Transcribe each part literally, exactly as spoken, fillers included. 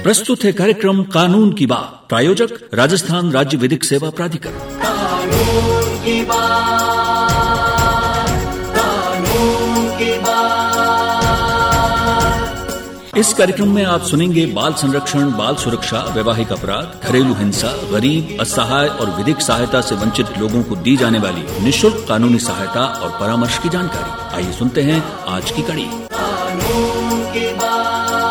प्रस्तुत है कार्यक्रम कानून की बात। प्रायोजक राजस्थान राज्य विधिक सेवा प्राधिकरण। कानून की बात, कानून की बात। इस कार्यक्रम में आप सुनेंगे बाल संरक्षण, बाल सुरक्षा, वैवाहिक अपराध, घरेलू हिंसा, गरीब, असहाय और विधिक सहायता से वंचित लोगों को दी जाने वाली निःशुल्क कानूनी सहायता और परामर्श की जानकारी। आइए सुनते हैं आज की कड़ी। कानून की बात।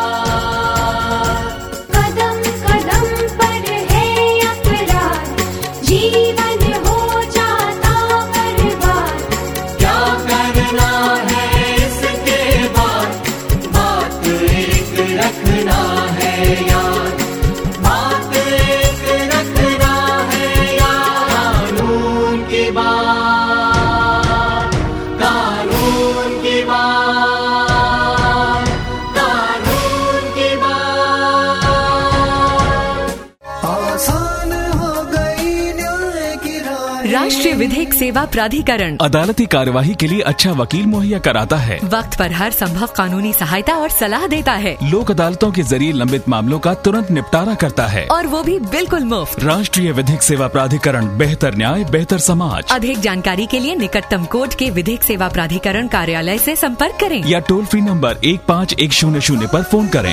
राष्ट्रीय विधिक सेवा प्राधिकरण अदालती कार्यवाही के लिए अच्छा वकील मुहैया कराता है। वक्त पर हर संभव कानूनी सहायता और सलाह देता है। लोक अदालतों के जरिए लंबित मामलों का तुरंत निपटारा करता है, और वो भी बिल्कुल मुफ्त। राष्ट्रीय विधिक सेवा प्राधिकरण, बेहतर न्याय बेहतर समाज। अधिक जानकारी के लिए निकटतम कोर्ट के विधिक सेवा प्राधिकरण कार्यालय से संपर्क करें या टोल फ्री नंबर एक पाँच एक शून्य शून्य पर फोन करें।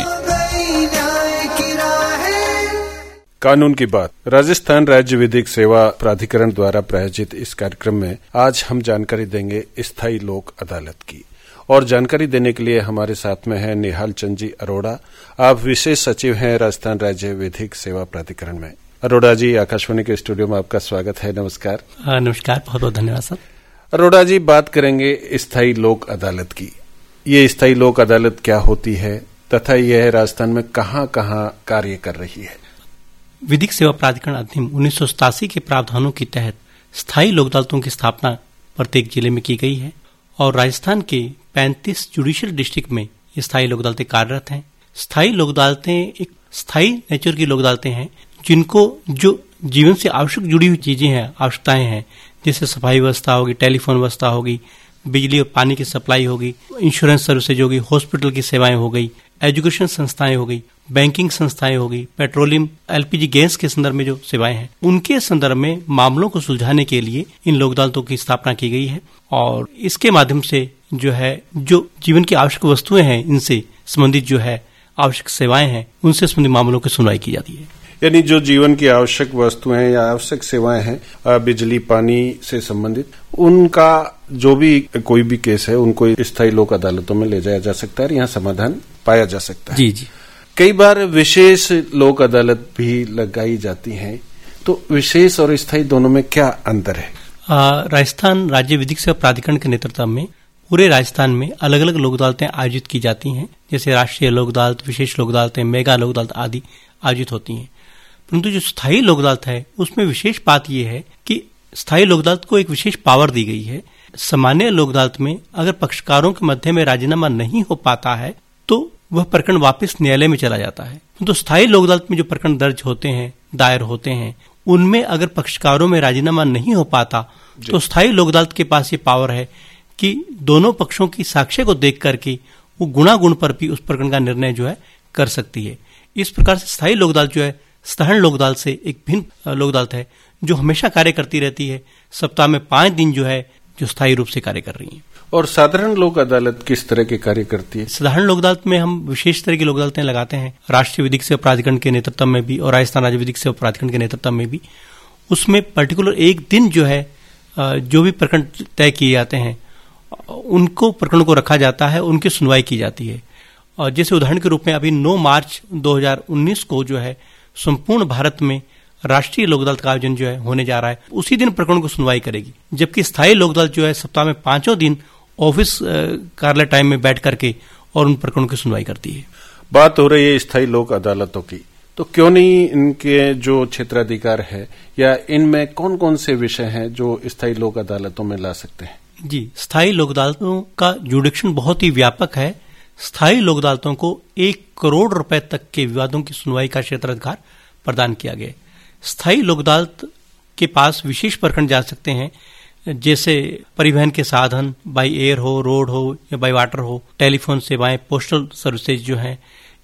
कानून की बात। राजस्थान राज्य विधिक सेवा प्राधिकरण द्वारा प्रायोजित इस कार्यक्रम में आज हम जानकारी देंगे स्थायी लोक अदालत की, और जानकारी देने के लिए हमारे साथ में है निहाल चंद जी अरोड़ा। आप विशेष सचिव हैं राजस्थान राज्य विधिक सेवा प्राधिकरण में। अरोड़ा जी, आकाशवाणी के स्टूडियो में आपका स्वागत है। नमस्कार। नमस्कार, बहुत बहुत धन्यवाद सर। अरोड़ा जी, बात करेंगे स्थायी लोक अदालत की। ये स्थायी लोक अदालत क्या होती है तथा यह राजस्थान में कहाँ कहाँ कार्य कर रही है? विधिक सेवा प्राधिकरण अधिनियम उन्नीस सौ सतासी के प्रावधानों के तहत स्थायी लोक अदालतों की स्थापना प्रत्येक जिले में की गई है, और राजस्थान के पैंतीस जुडिशियल डिस्ट्रिक्ट में ये स्थायी लोक अदालतें कार्यरत हैं। स्थायी लोक अदालतें एक स्थायी नेचर की लोक अदालतें हैं, जिनको जो जीवन से आवश्यक जुड़ी हुई चीजें हैं, आवश्यकताएं हैं, जैसे सफाई व्यवस्था होगी, टेलीफोन व्यवस्था होगी, बिजली और पानी की सप्लाई होगी, इंश्योरेंस सर्विसेज होगी, हॉस्पिटल की सेवाएं हो गई, एजुकेशन संस्थाएं हो गई, बैंकिंग संस्थाएं हो गई, पेट्रोलियम एलपीजी गैस के संदर्भ में जो सेवाएं हैं, उनके संदर्भ में मामलों को सुलझाने के लिए इन लोक अदालतों की स्थापना की गई है। और इसके माध्यम से जो है जो जीवन की आवश्यक वस्तुएं हैं, इनसे संबंधित जो है आवश्यक सेवाएं हैं, उनसे संबंधित मामलों की सुनवाई की जाती है। यानी जो जीवन की आवश्यक वस्तुएं या आवश्यक सेवाएं हैं, बिजली पानी से संबंधित, उनका जो भी कोई भी केस है, उनको स्थायी लोक अदालतों में ले जाया जा सकता है, यहाँ समाधान पाया जा सकता है। जी जी। कई बार विशेष लोक अदालत भी लगाई जाती हैं, तो विशेष और स्थायी दोनों में क्या अंतर है? राजस्थान राज्य विधिक सेवा प्राधिकरण के नेतृत्व में पूरे राजस्थान में अलग अलग लोक अदालतें आयोजित की जाती हैं, जैसे राष्ट्रीय लोक अदालत, विशेष लोक अदालतें, मेगा लोक अदालत आदि आयोजित होती हैं। परंतु जो स्थायी लोक अदालत है, उसमें विशेष बात यह है कि स्थायी लोक अदालत को एक विशेष पावर दी गई है। सामान्य लोक अदालत में अगर पक्षकारों के मध्य में राजीनामा नहीं हो पाता है, तो वह प्रकरण वापस न्यायालय में चला जाता है। तो स्थायी लोक अदालत में जो प्रकरण दर्ज होते हैं, दायर होते हैं, उनमें अगर पक्षकारों में राजीनामा नहीं हो पाता, तो स्थायी लोक अदालत के पास ये पावर है कि दोनों पक्षों की साक्ष्य को देख करके वो गुणागुण पर भी उस प्रकरण का निर्णय जो है कर सकती है। इस प्रकार से स्थायी लोक अदालत जो है साधारण लोक अदालत से एक भिन्न लोक अदालत है, जो हमेशा कार्य करती रहती है। सप्ताह में पांच दिन जो है जो स्थायी रूप से कार्य कर रही है। और साधारण लोक अदालत किस तरह के कार्य करती है? साधारण लोक अदालत में हम विशेष तरह की लोक अदालतें लगाते हैं, राष्ट्रीय विधिक सेवा प्राधिकरण के नेतृत्व में भी और राजस्थान राज्य विधिक सेवा प्राधिकरण के नेतृत्व में भी। उसमें पर्टिकुलर एक दिन जो है जो भी प्रकरण तय किए जाते हैं, उनको प्रकरणों को रखा जाता है, उनकी सुनवाई की जाती है। और जैसे उदाहरण के रूप में अभी नौ मार्च दो हज़ार उन्नीस को जो है संपूर्ण भारत में राष्ट्रीय लोक अदालत का आयोजन जो है होने जा रहा है। उसी दिन प्रकरण को सुनवाई करेगी, जबकि स्थायी लोक अदालत जो है सप्ताह में पांचों दिन ऑफिस कार्यालय टाइम में बैठ करके और उन प्रकरणों की सुनवाई करती है। बात हो रही है स्थायी लोक अदालतों की, तो क्यों नहीं इनके जो क्षेत्राधिकार है या इनमें कौन कौन से विषय हैं जो स्थायी लोक अदालतों में ला सकते हैं? जी, स्थायी लोक अदालतों का जुडिक्शन बहुत ही व्यापक है। स्थायी लोक अदालतों को एक करोड़ रुपए तक के विवादों की सुनवाई का क्षेत्राधिकार प्रदान किया गया। स्थायी लोक अदालत के पास विशेष प्रकरण जा सकते हैं, जैसे परिवहन के साधन, बाई एयर हो, रोड हो या बाई वाटर हो, टेलीफोन सेवाएं, पोस्टल सर्विसेज जो हैं,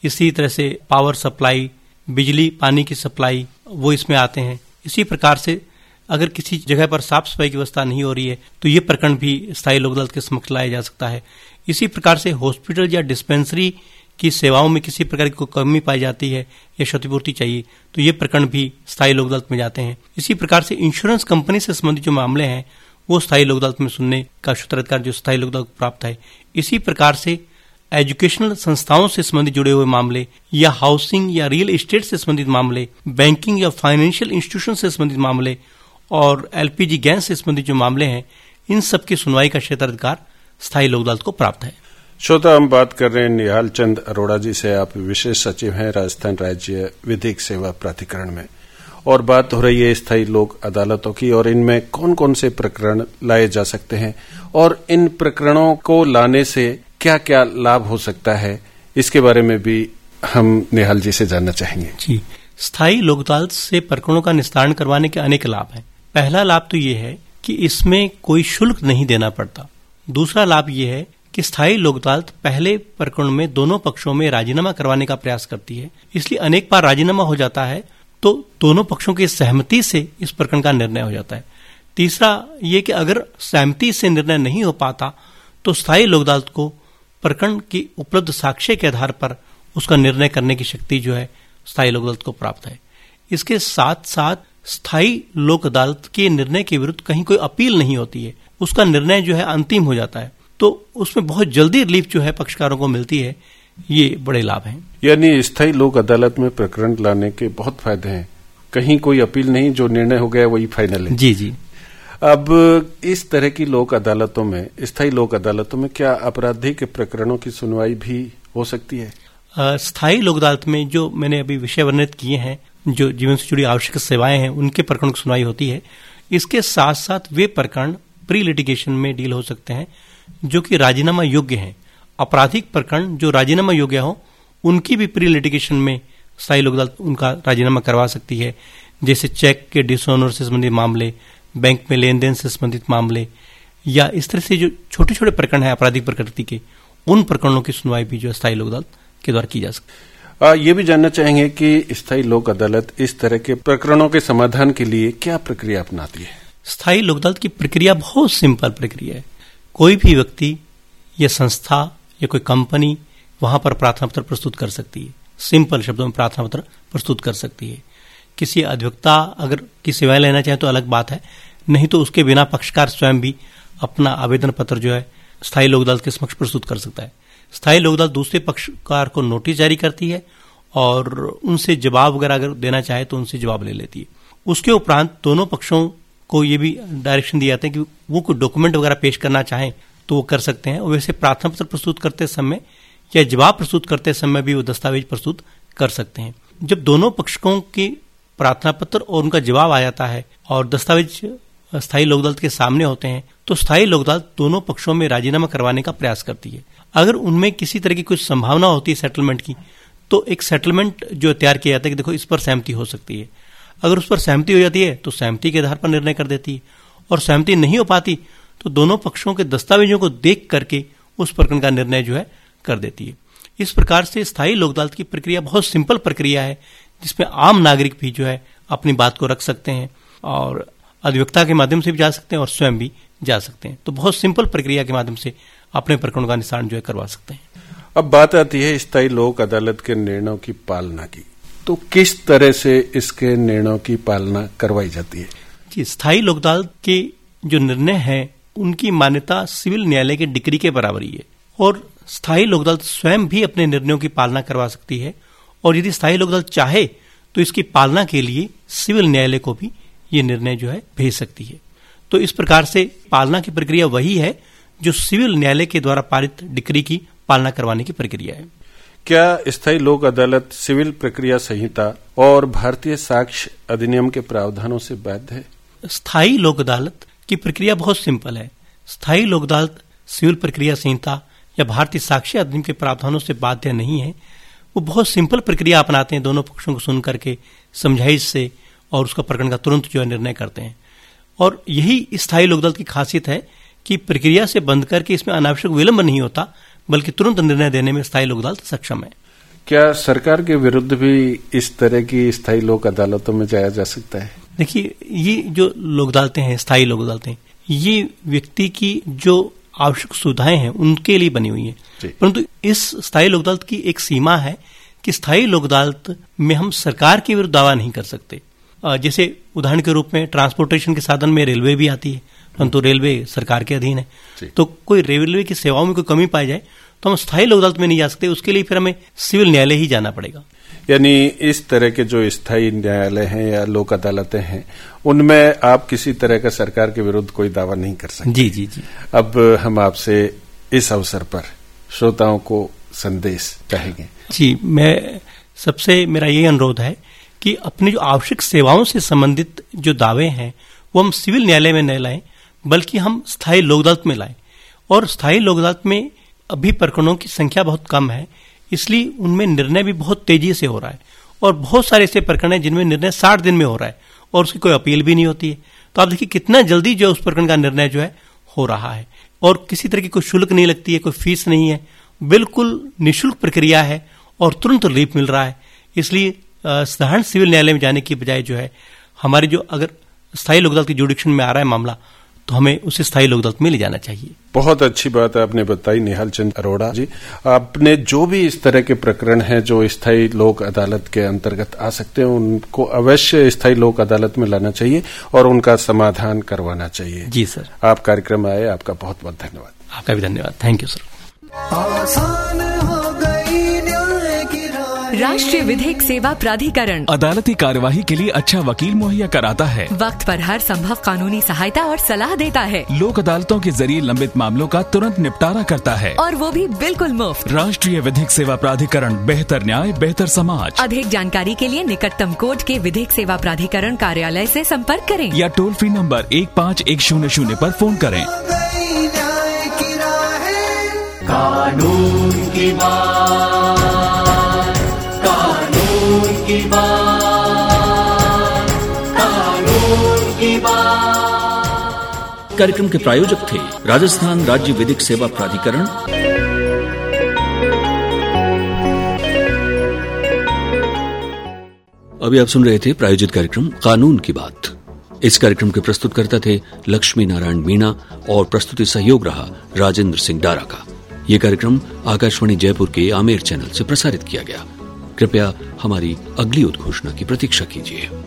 इसी तरह से पावर सप्लाई, बिजली पानी की सप्लाई, वो इसमें आते हैं। इसी प्रकार से अगर किसी जगह पर साफ सफाई की व्यवस्था नहीं हो रही है तो ये प्रकरण भी स्थायी लोक अदालत के समक्ष लाया जा सकता है। इसी प्रकार से हॉस्पिटल या डिस्पेंसरी की सेवाओं में किसी प्रकार की कोई कमी पाई जाती है या क्षतिपूर्ति चाहिए तो ये प्रकरण भी स्थायी लोक अदालत में जाते हैं। इसी प्रकार से इंश्योरेंस कंपनी से संबंधित जो मामले हैं वो स्थायी लोक अदालत में सुनने का सूत्राधिकार जो स्थायी लोक अदालत को प्राप्त है। इसी प्रकार से एजुकेशनल संस्थाओं से संबंधित जुड़े हुए मामले या हाउसिंग या रियल एस्टेट से संबंधित मामले, बैंकिंग या फाइनेंशियल इंस्टीट्यूशन से संबंधित मामले और एलपीजी गैस से संबंधित जो मामले हैं, इन सब की सुनवाई का क्षेत्राधिकार स्थायी लोक अदालत को प्राप्त है। श्रोता, हम बात कर रहे हैं निहाल चंद अरोड़ा जी से। आप विशेष सचिव हैं राजस्थान राज्य विधिक सेवा प्राधिकरण में, और बात हो रही है स्थायी लोक अदालतों की और इनमें कौन कौन से प्रकरण लाए जा सकते हैं और इन प्रकरणों को लाने से क्या क्या लाभ हो सकता है, इसके बारे में भी हम निहाल जी से जानना चाहेंगे। जी, स्थायी लोक अदालत से प्रकरणों का निस्तारण करवाने के अनेक लाभ हैं। पहला लाभ तो ये है कि इसमें कोई शुल्क नहीं देना पड़ता। दूसरा लाभ ये है कि स्थायी लोक अदालत पहले प्रकरण में दोनों पक्षों में राजीनामा करवाने का प्रयास करती है, इसलिए अनेक बार राजीनामा हो जाता है तो दोनों पक्षों की सहमति से इस प्रकरण का निर्णय हो जाता है। तीसरा ये कि अगर सहमति से निर्णय नहीं हो पाता तो स्थायी लोक अदालत को प्रकरण की उपलब्ध साक्ष्य के आधार पर उसका निर्णय करने की शक्ति जो है स्थायी लोक अदालत को प्राप्त है। इसके साथ साथ स्थायी लोक अदालत के निर्णय के विरुद्ध कहीं कोई अपील नहीं होती है, उसका निर्णय जो है अंतिम हो जाता है, तो उसमें बहुत जल्दी रिलीफ जो है पक्षकारों को मिलती है। ये बड़े लाभ हैं। यानी स्थायी लोक अदालत में प्रकरण लाने के बहुत फायदे हैं, कहीं कोई अपील नहीं, जो निर्णय हो गया वही फाइनल है। जी जी। अब इस तरह की लोक अदालतों में, स्थायी लोक अदालतों में क्या आपराधिक प्रकरणों की सुनवाई भी हो सकती है? स्थायी लोक अदालत में जो मैंने अभी विषय वर्णित किए हैं, जो जीवन से जुड़ी आवश्यक सेवाएं हैं, उनके प्रकरणों की सुनवाई होती है। इसके साथ साथ वे प्रकरण प्री लिटिगेशन में डील हो सकते हैं जो कि राजीनामा योग्य हैं। आपराधिक प्रकरण जो राजीनामा योग्य हो उनकी भी प्री लिटिगेशन में स्थायी लोक अदालत उनका राजीनामा करवा सकती है, जैसे चेक के डिसऑनर से संबंधित मामले, बैंक में लेन देन से संबंधित मामले, या इस तरह से जो छोटे छोटे प्रकरण हैं आपराधिक प्रकृति के, उन प्रकरणों की सुनवाई भी जो स्थायी लोक अदालत के द्वारा की जा सकती है। ये भी जानना चाहेंगे कि स्थायी लोक अदालत इस तरह के प्रकरणों के समाधान के लिए क्या प्रक्रिया अपनाती है? स्थायी लोक अदालत की प्रक्रिया बहुत सिंपल प्रक्रिया है। कोई भी व्यक्ति या संस्था या कोई कंपनी वहां पर प्रार्थना पत्र प्रस्तुत कर सकती है, सिंपल शब्दों में प्रार्थना पत्र प्रस्तुत कर सकती है। किसी अधिवक्ता अगर की सेवाएं लेना चाहे तो अलग बात है, नहीं तो उसके बिना पक्षकार स्वयं भी अपना आवेदन पत्र जो है स्थायी लोक अदालत के समक्ष प्रस्तुत कर सकता है। स्थायी लोक अदालत दूसरे पक्षकार को नोटिस जारी करती है और उनसे जवाब वगैरह अगर देना चाहे तो उनसे जवाब ले लेती है। उसके उपरांत दोनों पक्षों को ये भी डायरेक्शन दिए जाते हैं कि वो कोई डॉक्यूमेंट वगैरह पेश करना चाहें तो वो कर सकते हैं। और वैसे प्रार्थना पत्र प्रस्तुत करते समय या जवाब प्रस्तुत करते समय भी वो दस्तावेज प्रस्तुत कर सकते हैं। जब दोनों पक्षों की प्रार्थना पत्र और उनका जवाब आ जाता है और दस्तावेज स्थायी लोक अदालत के सामने होते हैं तो स्थायी लोक अदालत दोनों पक्षों में राजीनामा करवाने का प्रयास करती है। अगर उनमें किसी तरह की कुछ संभावना होती है सेटलमेंट की तो एक सेटलमेंट जो तैयार किया जाता है कि देखो इस पर सहमति हो सकती है। अगर उस पर सहमति हो जाती है तो सहमति के आधार पर निर्णय कर देती है, और सहमति नहीं हो पाती तो दोनों पक्षों के दस्तावेजों को देख करके उस प्रकरण का निर्णय जो है कर देती है। इस प्रकार से स्थायी लोक अदालत की प्रक्रिया बहुत सिंपल प्रक्रिया है, जिसमें आम नागरिक भी जो है अपनी बात को रख सकते हैं और अधिवक्ता के माध्यम से भी जा सकते हैं और स्वयं भी जा सकते हैं। तो बहुत सिंपल प्रक्रिया के माध्यम से अपने प्रकरणों का निस्तारण जो है करवा सकते हैं। अब बात आती है स्थायी लोक अदालत के निर्णयों की पालना की, तो किस तरह से इसके निर्णयों की पालना करवाई जाती है? जी, स्थायी लोक अदालत के जो निर्णय हैं उनकी मान्यता सिविल न्यायालय के डिक्री के बराबर ही है, और स्थायी लोक अदालत स्वयं भी अपने निर्णयों की पालना करवा सकती है, और यदि स्थायी लोक अदालत चाहे तो इसकी पालना के लिए सिविल न्यायालय को भी ये निर्णय जो है भेज सकती है। तो इस प्रकार से पालना की प्रक्रिया वही है जो सिविल न्यायालय के द्वारा पारित डिक्री की पालना करवाने की प्रक्रिया है। क्या स्थायी लोक अदालत सिविल प्रक्रिया संहिता और भारतीय साक्ष्य अधिनियम के प्रावधानों से बाध्य है? स्थायी लोक अदालत की प्रक्रिया बहुत सिंपल है। स्थायी लोक अदालत सिविल प्रक्रिया संहिता या भारतीय साक्ष्य अधिनियम के प्रावधानों से बाध्य नहीं है। वो बहुत सिंपल प्रक्रिया अपनाते हैं, दोनों पक्षों को सुन करके समझाइश से, और उसका प्रकरण का तुरंत जो है निर्णय करते हैं। और यही स्थायी लोक अदालत की खासियत है कि प्रक्रिया से बंद करके इसमें अनावश्यक विलंब नहीं होता, बल्कि तुरंत निर्णय देने में स्थायी लोक अदालत सक्षम है। क्या सरकार के विरुद्ध भी इस तरह की स्थायी लोक अदालतों में जाया जा सकता है? देखिए, ये जो लोक अदालतें हैं, स्थायी लोक अदालतें, ये व्यक्ति की जो आवश्यक सुविधाएं हैं उनके लिए बनी हुई है। परंतु इस स्थायी लोक अदालत की एक सीमा है कि स्थायी लोक अदालत में हम सरकार के विरुद्ध दावा नहीं कर सकते। जैसे उदाहरण के रूप में ट्रांसपोर्टेशन के साधन में रेलवे भी आती है, परंतु रेलवे सरकार के अधीन है। तो कोई रेलवे की सेवाओं में कोई कमी पाई जाए तो हम स्थायी लोक अदालत में नहीं जा सकते, उसके लिए फिर हमें सिविल न्यायालय ही जाना पड़ेगा। यानी इस तरह के जो स्थायी न्यायालय हैं या लोक अदालतें हैं, उनमें आप किसी तरह का सरकार के विरुद्ध कोई दावा नहीं कर सकते। जी जी जी। अब हम आपसे इस अवसर पर श्रोताओं को संदेश कहेंगे। जी, मैं सबसे मेरा यही अनुरोध है कि अपनी जो आवश्यक सेवाओं से संबंधित जो दावे हैं वो हम सिविल न्यायालय में न लाएं, बल्कि हम स्थायी लोक अदालत में लाएं। और स्थायी लोक अदालत में अभी प्रकरणों की संख्या बहुत कम है, इसलिए उनमें निर्णय भी बहुत तेजी से हो रहा है। और बहुत सारे ऐसे प्रकरण हैं जिनमें निर्णय साठ दिन में हो रहा है और उसकी कोई अपील भी नहीं होती है। तो आप देखिए कितना जल्दी जो उस प्रकरण का निर्णय जो है हो रहा है, और किसी तरह की कोई शुल्क नहीं लगती है, कोई फीस नहीं है, बिल्कुल निःशुल्क प्रक्रिया है और तुरंत रिलीफ मिल रहा है। इसलिए साधारण सिविल न्यायालय में जाने की बजाय जो है हमारे जो अगर स्थायी लोक अदालत की जुडिक्शन में आ रहा है मामला, तो हमें उसे स्थायी लोक अदालत में ले जाना चाहिए। बहुत अच्छी बात आपने बताई निहाल चंद अरोड़ा जी। आपने जो भी इस तरह के प्रकरण हैं जो स्थायी लोक अदालत के अंतर्गत आ सकते हैं, उनको अवश्य स्थायी लोक अदालत में लाना चाहिए और उनका समाधान करवाना चाहिए। जी सर। आप कार्यक्रम आए, आपका बहुत बहुत धन्यवाद। आपका भी धन्यवाद। Thank you sir. राष्ट्रीय विधिक सेवा प्राधिकरण अदालती कार्यवाही के लिए अच्छा वकील मुहैया कराता है, वक्त पर हर संभव कानूनी सहायता और सलाह देता है, लोक अदालतों के जरिए लंबित मामलों का तुरंत निपटारा करता है, और वो भी बिल्कुल मुफ्त। राष्ट्रीय विधिक सेवा प्राधिकरण, बेहतर न्याय बेहतर समाज। अधिक जानकारी के लिए निकटतम कोर्ट के विधिक सेवा प्राधिकरण कार्यालय से संपर्क करें या टोल फ्री नंबर एक पाँच एक शून्य शून्य पर फोन करें। कानून की बात, कानून की बात, कानून की बात। कार्यक्रम के प्रायोजक थे राजस्थान राज्य विधिक सेवा प्राधिकरण। अभी आप सुन रहे थे प्रायोजित कार्यक्रम कानून की बात। इस कार्यक्रम के प्रस्तुतकर्ता थे लक्ष्मी नारायण मीणा और प्रस्तुति सहयोग रहा राजेंद्र सिंह डारा का। यह कार्यक्रम आकाशवाणी जयपुर के आमेर चैनल से प्रसारित किया गया। कृपया हमारी अगली उद्घोषणा की प्रतीक्षा कीजिए।